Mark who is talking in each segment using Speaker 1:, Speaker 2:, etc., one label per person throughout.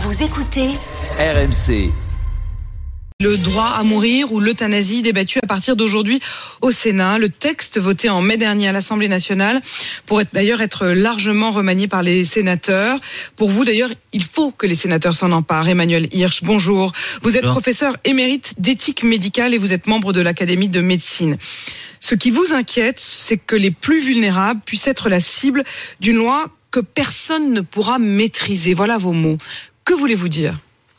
Speaker 1: Vous écoutez
Speaker 2: RMC.
Speaker 3: Le droit à mourir ou l'euthanasie débattu à partir d'aujourd'hui au Sénat. Le texte voté en mai dernier à l'Assemblée nationale pourrait d'ailleurs être largement remanié par les sénateurs. Pour vous d'ailleurs, il faut que les sénateurs s'en emparent. Emmanuel Hirsch, bonjour. Vous êtes professeur émérite d'éthique médicale et vous êtes membre de l'Académie de médecine. Ce qui vous inquiète, c'est que les plus vulnérables puissent être la cible d'une loi que personne ne pourra maîtriser. Voilà vos mots. Que voulez-vous dire ?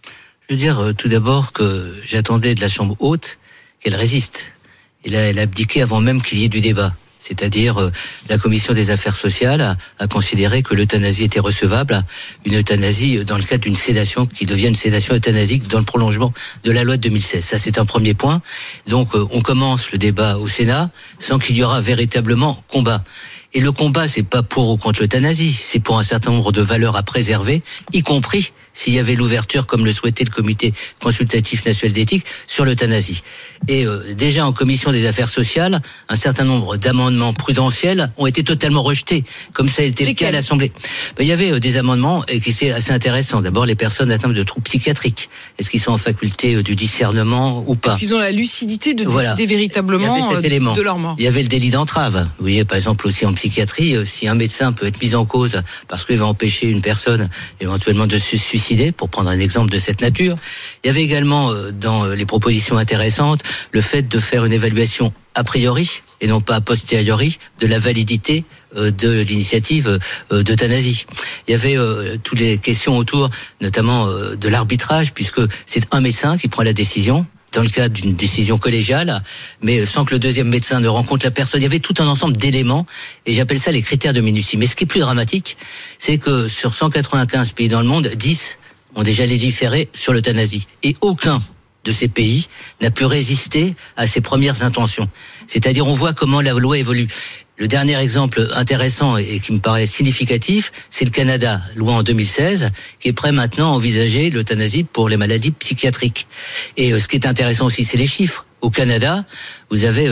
Speaker 4: Je veux dire tout d'abord que j'attendais de la Chambre haute qu'elle résiste. Et là, elle a abdiqué avant même qu'il y ait du débat. C'est-à-dire, la Commission des affaires sociales a considéré que l'euthanasie était recevable, une euthanasie dans le cadre d'une sédation qui devient une sédation euthanasique dans le prolongement de la loi de 2016. Ça, c'est un premier point. Donc, on commence le débat au Sénat sans qu'il y aura véritablement combat. Et le combat, c'est pas pour ou contre l'euthanasie, c'est pour un certain nombre de valeurs à préserver, y compris s'il y avait l'ouverture, comme le souhaitait le Comité consultatif national d'éthique, sur l'euthanasie. Et déjà en commission des affaires sociales, un certain nombre d'amendements prudentiels ont été totalement rejetés, comme ça a été le cas à l'Assemblée. Il y avait des amendements qui étaient assez intéressants. D'abord, les personnes atteintes de troubles psychiatriques. Est-ce qu'ils sont en faculté du discernement ou pas ?
Speaker 3: Est-ce qu'ils ont la lucidité de décider véritablement de leur mort ?
Speaker 4: Il y avait le délit d'entrave. Vous voyez, par exemple, aussi en psychiatrie, si un médecin peut être mis en cause parce qu'il va empêcher une personne éventuellement de se suicider, pour prendre un exemple de cette nature. Il y avait également dans les propositions intéressantes le fait de faire une évaluation a priori et non pas a posteriori de la validité de l'initiative d'euthanasie. Il y avait toutes les questions autour notamment de l'arbitrage, puisque c'est un médecin qui prend la décision dans le cadre d'une décision collégiale, mais sans que le deuxième médecin ne rencontre la personne. Il y avait tout un ensemble d'éléments, et j'appelle ça les critères de minutie. Mais ce qui est plus dramatique, c'est que sur 195 pays dans le monde, 10 ont déjà légiféré sur l'euthanasie. Et aucun de ces pays n'a pu résister à ses premières intentions. C'est-à-dire, on voit comment la loi évolue. Le dernier exemple intéressant et qui me paraît significatif, c'est le Canada, loi en 2016, qui est prêt maintenant à envisager l'euthanasie pour les maladies psychiatriques. Et ce qui est intéressant aussi, c'est les chiffres. Au Canada, vous avez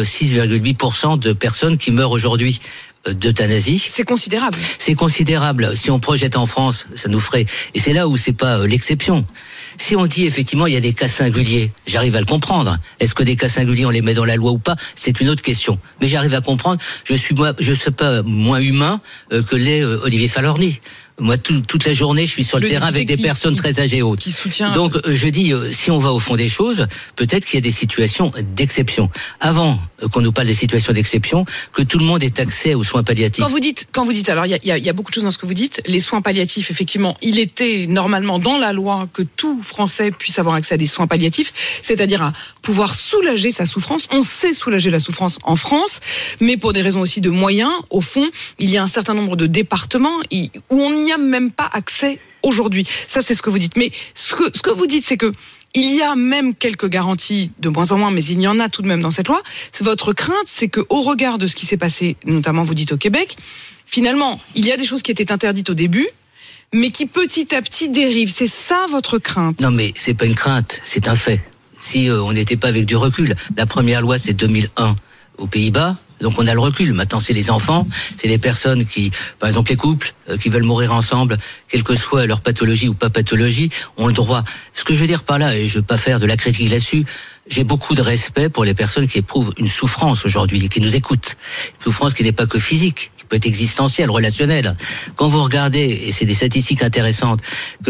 Speaker 4: 6,8% de personnes qui meurent aujourd'hui d'euthanasie.
Speaker 3: C'est considérable.
Speaker 4: C'est considérable. Si on projette en France, ça nous ferait... Et c'est là où c'est pas l'exception. Si on dit effectivement il y a des cas singuliers, j'arrive à le comprendre. Est-ce que des cas singuliers on les met dans la loi ou pas ? C'est une autre question. Mais j'arrive à comprendre. Je suis pas moins humain que l'est Olivier Falorni. Moi, toute la journée, je suis sur le terrain avec des personnes très âgées hautes. Donc, je dis, si on va au fond des choses, peut-être qu'il y a des situations d'exception. Avant qu'on nous parle des situations d'exception, que tout le monde ait accès aux soins palliatifs.
Speaker 3: Quand vous dites, alors il y a beaucoup de choses dans ce que vous dites. Les soins palliatifs, effectivement, il était normalement dans la loi que tout Français puisse avoir accès à des soins palliatifs, c'est-à-dire à pouvoir soulager sa souffrance. On sait soulager la souffrance en France, mais pour des raisons aussi de moyens, au fond, il y a un certain nombre de départements où on n'y a même pas accès aujourd'hui. Ça, c'est ce que vous dites. Mais ce que vous dites, c'est que il y a même quelques garanties, de moins en moins, mais il y en a tout de même dans cette loi. Votre crainte, c'est que, au regard de ce qui s'est passé, notamment vous dites au Québec, finalement, il y a des choses qui étaient interdites au début, mais qui petit à petit dérivent. C'est ça votre crainte ?
Speaker 4: Non, mais c'est pas une crainte, c'est un fait. Si on n'était pas avec du recul, la première loi, c'est 2001 aux Pays-Bas. Donc on a le recul. Maintenant, c'est les enfants, c'est les personnes qui, par exemple les couples, qui veulent mourir ensemble, quelle que soit leur pathologie ou pas pathologie, ont le droit. Ce que je veux dire par là, et je veux pas faire de la critique là-dessus, j'ai beaucoup de respect pour les personnes qui éprouvent une souffrance aujourd'hui et qui nous écoutent. Une souffrance qui n'est pas que physique, qui peut être existentielle, relationnelle. Quand vous regardez, et c'est des statistiques intéressantes, que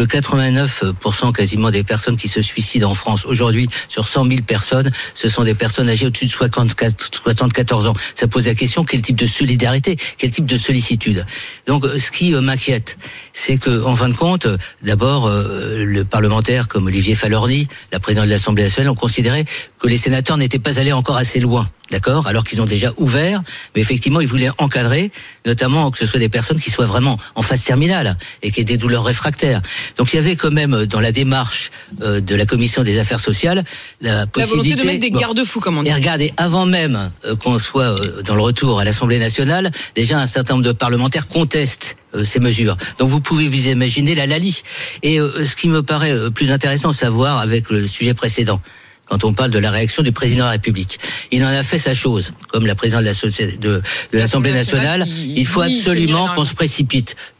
Speaker 4: 89% quasiment des personnes qui se suicident en France aujourd'hui, sur 100 000 personnes, ce sont des personnes âgées au-dessus de 74 ans. Ça pose la question, quel type de solidarité, quel type de sollicitude. Donc, ce qui m'inquiète, c'est que, en fin de compte, d'abord, le parlementaire comme Olivier Falorni, la présidente de l'Assemblée nationale, ont considéré que les sénateurs n'étaient pas allés encore assez loin. D'accord ? Alors qu'ils ont déjà ouvert, mais effectivement, ils voulaient encadrer, notamment que ce soit des personnes qui soient vraiment en phase terminale et qui aient des douleurs réfractaires. Donc il y avait quand même dans la démarche de la Commission des affaires sociales la possibilité...
Speaker 3: La volonté de mettre des garde-fous, comme on dit.
Speaker 4: Et regardez, avant même qu'on soit dans le retour à l'Assemblée nationale, déjà un certain nombre de parlementaires contestent ces mesures. Donc vous pouvez vous imaginer la lalie. Et ce qui me paraît plus intéressant, savoir avec le sujet précédent, quand on parle de la réaction du président de la République. Il en a fait sa chose, comme la présidente de l'Assemblée nationale. Il faut absolument qu'on se précipite.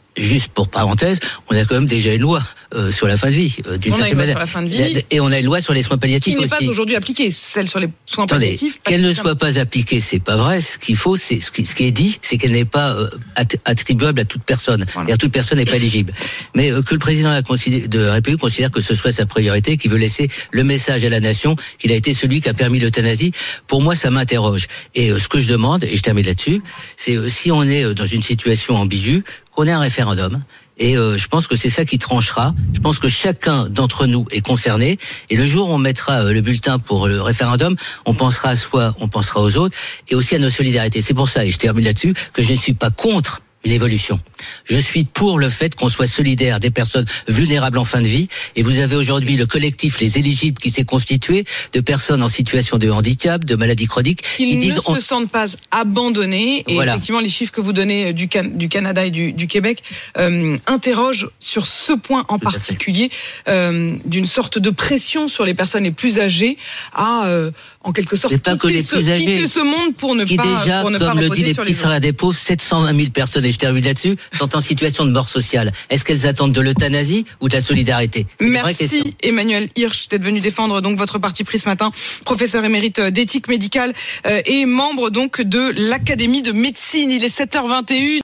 Speaker 4: juste pour parenthèse, on a quand même déjà une loi sur la fin de vie, d'une certaine manière.
Speaker 3: Sur la fin de vie,
Speaker 4: et on a une loi sur les soins palliatifs
Speaker 3: qui n'est
Speaker 4: aussi.
Speaker 3: Pas aujourd'hui appliquée, celle sur les soins palliatifs.
Speaker 4: Qu'elle ne soit pas appliquée, c'est pas vrai. Ce qu'il faut, c'est ce qui est dit, c'est qu'elle n'est pas attribuable à toute personne. Voilà. Et toute personne n'est pas éligible. Mais que le président de la République considère que ce soit sa priorité, qu'il veut laisser le message à la nation qu'il a été celui qui a permis l'euthanasie. Pour moi, ça m'interroge. Et ce que je demande, et je termine là-dessus, c'est si on est dans une situation ambiguë, qu'on ait un référendum. Et je pense que c'est ça qui tranchera. Je pense que chacun d'entre nous est concerné. Et le jour où on mettra le bulletin pour le référendum, on pensera à soi, on pensera aux autres, et aussi à nos solidarités. C'est pour ça, et je termine là-dessus, que je ne suis pas contre une évolution. Je suis pour le fait qu'on soit solidaire des personnes vulnérables en fin de vie. Et vous avez aujourd'hui le collectif Les Éligibles qui s'est constitué de personnes en situation de handicap, de maladies chroniques.
Speaker 3: Ils ne se sentent pas abandonnés. Et voilà. Effectivement, les chiffres que vous donnez du Canada et du Québec interrogent sur ce point en particulier d'une sorte de pression sur les personnes les plus âgées à, en quelque sorte, quitter ce monde pour ne pas
Speaker 4: déjà,
Speaker 3: pour ne
Speaker 4: comme
Speaker 3: pas
Speaker 4: le dit les petits frères à dépôt, 720 000 personnes, et je termine là-dessus, sont en situation de mort sociale. Est-ce qu'elles attendent de l'euthanasie ou de la solidarité?
Speaker 3: Merci Emmanuel Hirsch d'être venu défendre donc votre parti pris ce matin, professeur émérite d'éthique médicale et membre donc de l'Académie de médecine. Il est 7h21.